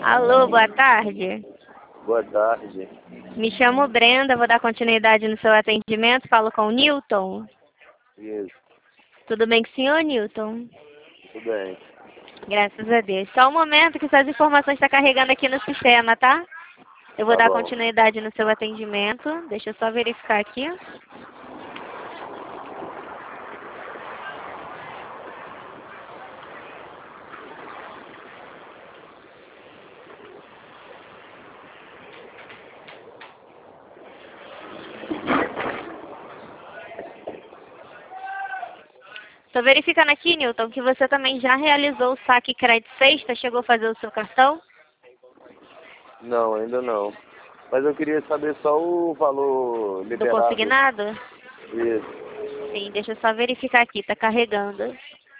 Alô, boa tarde. Boa tarde. Me chamo Brenda, vou dar continuidade no seu atendimento. Falo com o Newton. Isso, Tudo bem com o senhor, Newton? tudo bem. Graças a Deus. Só um momento que essas informações estão carregando aqui no sistema, tá? Eu vou Tá dar bom. continuidade no seu atendimento. Deixa eu só verificar aqui. Estou verificando aqui, Newton, que você também já realizou o saque crédito sexta, chegou a fazer o seu cartão? Não, ainda não. Mas eu queria saber só o valor Do liberado. consignado? Isso. Sim, deixa eu só verificar aqui, tá carregando.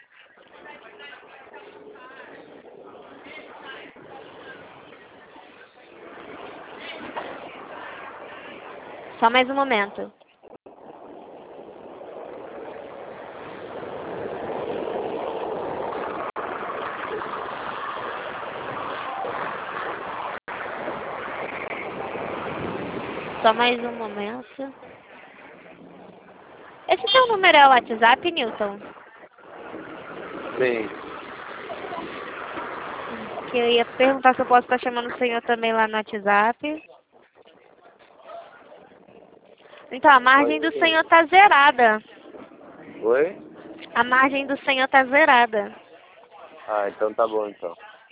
Só mais um momento. Só mais um momento. Esse seu número é o WhatsApp, Newton? Sim. Que eu ia perguntar se eu posso estar chamando o senhor também lá no WhatsApp. Então, a margem do senhor tá zerada. Oi? A margem do senhor tá zerada. Ah, então tá bom então.